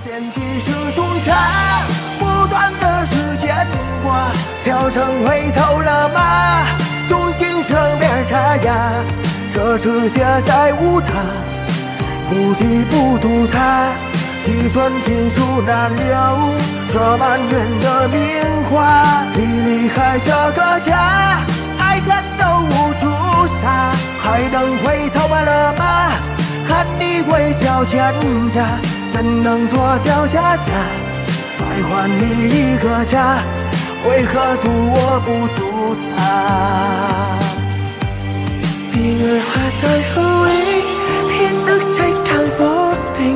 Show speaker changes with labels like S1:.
S1: 间即是中差，不断的时间过，飘成回头了吗？从今生别沙哑，这世界再无他，不提不图他，一寸金属难留这满园的名花。你离开这个家，爱人都无处撒，还能回头了吗？看你微笑欠着，怎能脱掉袈裟，再还你一个家？为何图我不图他？
S2: vì người hoa rơi hữu ý khiến nước tranh càng vô